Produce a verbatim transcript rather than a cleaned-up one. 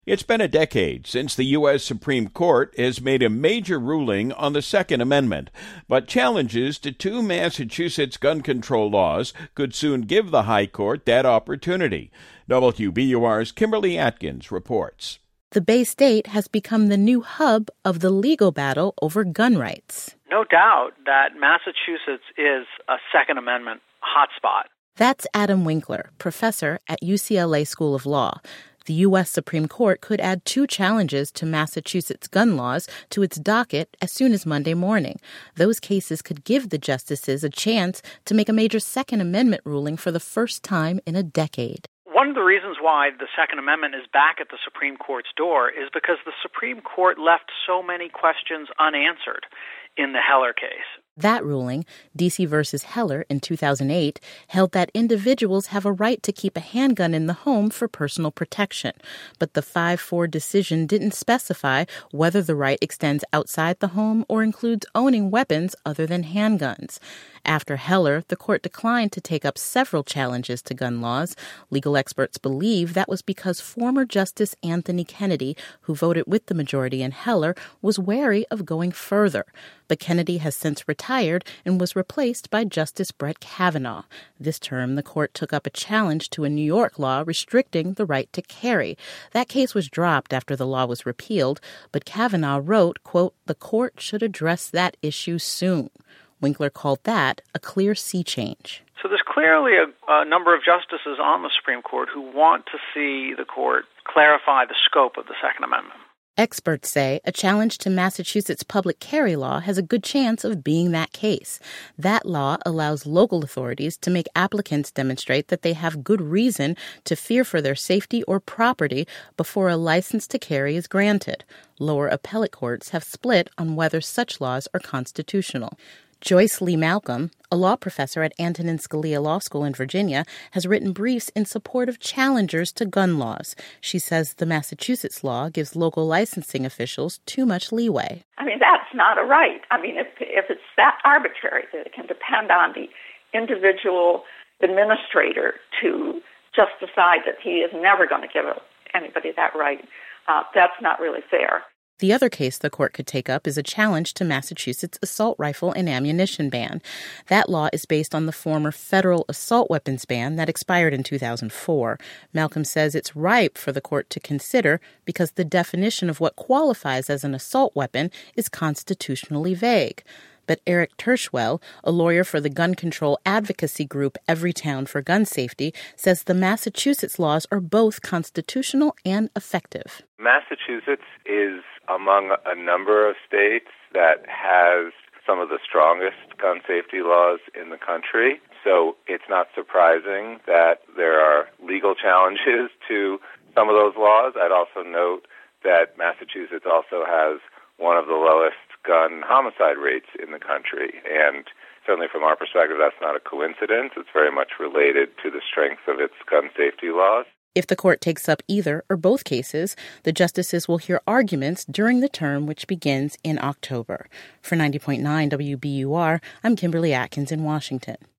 It's been a decade since the U S Supreme Court has made a major ruling on the Second Amendment, but challenges to two Massachusetts gun control laws could soon give the High Court that opportunity. W B U R's Kimberly Atkins reports. The Bay State has become the new hub of the legal battle over gun rights. No doubt that Massachusetts is a Second Amendment hotspot. That's Adam Winkler, professor at U C L A School of Law. The U S Supreme Court could add two challenges to Massachusetts gun laws to its docket as soon as Monday morning. Those cases could give the justices a chance to make a major Second Amendment ruling for the first time in a decade. One of the reasons why the Second Amendment is back at the Supreme Court's door is because the Supreme Court left so many questions unanswered in the Heller case. That ruling, D C versus Heller in two thousand eight, held that individuals have a right to keep a handgun in the home for personal protection. But the five four decision didn't specify whether the right extends outside the home or includes owning weapons other than handguns. After Heller, the court declined to take up several challenges to gun laws. Legal experts believe that was because former Justice Anthony Kennedy, who voted with the majority in Heller, was wary of going further. But Kennedy has since retired and was replaced by Justice Brett Kavanaugh. This term, the court took up a challenge to a New York law restricting the right to carry. That case was dropped after the law was repealed, but Kavanaugh wrote, quote, "The court should address that issue soon." Winkler called that a clear sea change. So there's clearly a, a number of justices on the Supreme Court who want to see the court clarify the scope of the Second Amendment. Experts say a challenge to Massachusetts public carry law has a good chance of being that case. That law allows local authorities to make applicants demonstrate that they have good reason to fear for their safety or property before a license to carry is granted. Lower appellate courts have split on whether such laws are constitutional. Joyce Lee Malcolm, a law professor at Antonin Scalia Law School in Virginia, has written briefs in support of challengers to gun laws. She says the Massachusetts law gives local licensing officials too much leeway. I mean, that's not a right. I mean, if if it's that arbitrary that it can depend on the individual administrator to just decide that he is never going to give anybody that right, uh, that's not really fair. The other case the court could take up is a challenge to Massachusetts' assault rifle and ammunition ban. That law is based on the former federal assault weapons ban that expired in two thousand four. Malcolm says it's ripe for the court to consider because the definition of what qualifies as an assault weapon is constitutionally vague. But Eric Tershwell, a lawyer for the gun control advocacy group Everytown for Gun Safety, says the Massachusetts laws are both constitutional and effective. Massachusetts is among a number of states that has some of the strongest gun safety laws in the country. So it's not surprising that there are legal challenges to some of those laws. I'd also note that Massachusetts also has one of the lowest gun homicide rates in the country. And certainly from our perspective, that's not a coincidence. It's very much related to the strength of its gun safety laws. If the court takes up either or both cases, the justices will hear arguments during the term, which begins in October. For ninety point nine W B U R, I'm Kimberly Atkins in Washington.